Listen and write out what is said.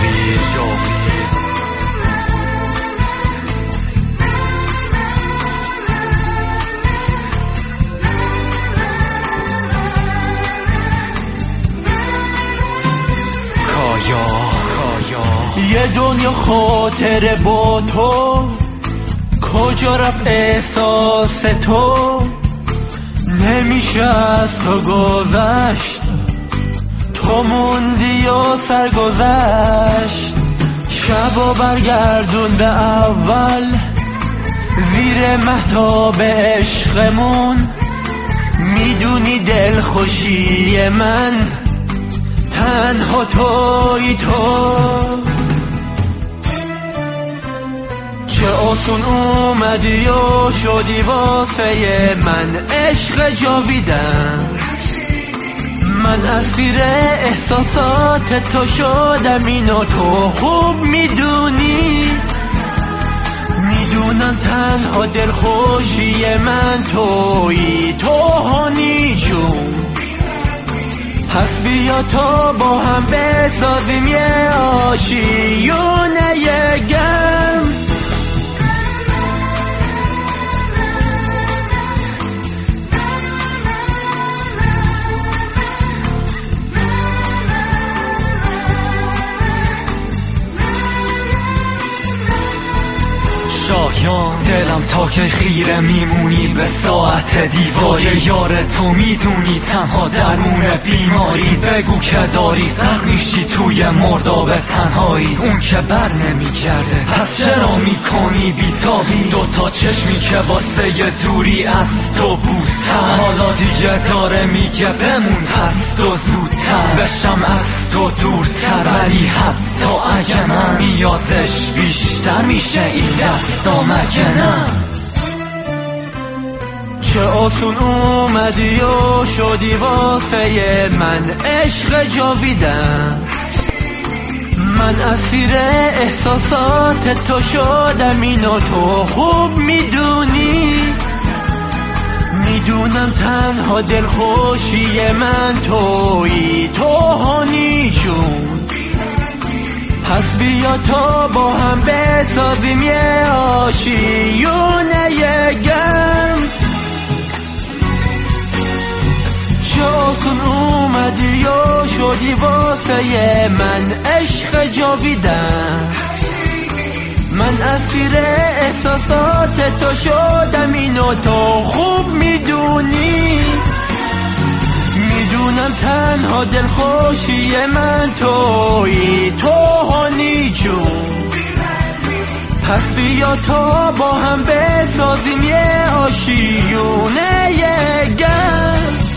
یه دنیا خاطره با تو، کجا رفت احساس تو؟ نمیشه از تو گذشت، تو موندی و سرگذشت. شبا برگردون به اول، زیر مهتاب عشقمون. میدونی دلخوشی من تنها توی تو. چه آسون اومدی و شدی واسه من عشق جاویدم. من اسیر احساسات تو شدم، اینو تو خوب میدونی. میدونم تنها دلخوشی من تویی، تو هانی جون. پس بیا تا با هم بسازیم یه آشیونه گرم. شایان دلم تا که خیره میمونی به ساعت دیواری. یار تو میدونی تنها درمون بیماری. بگو که داری غرق میشی توی مرداب تنهایی. اون که بر نمیگرده پس چرا میکنی بیتابی؟ دوتا چشمی که واسه دوری از تو بودتر. حالا دیگه داره میگه بمون پس تو زودتر بشم از تو دورتر. ولی حتی اگه من نیازش بیشتر میشه این دستا مگه نه؟ چه آسون اومدی و شدی واسه من عشق جاویدم. من اسیر احساسات تو شدم، اینو تو خوب میدونی. میدونم تنها دلخوشی من تویی، تو هانی جون. پس بیا تا با هم بسازیم یه آشیونه گرم. چه آسون اومدی و شدی واسه من عشق جاویدم. من اسیر احساسات تو شدم، اینو تو خوب میدونی. میدونم تنها دلخوشی من تویی، تو هانی جون. پس بیا تا با هم بسازیم یه آشیونه گرم.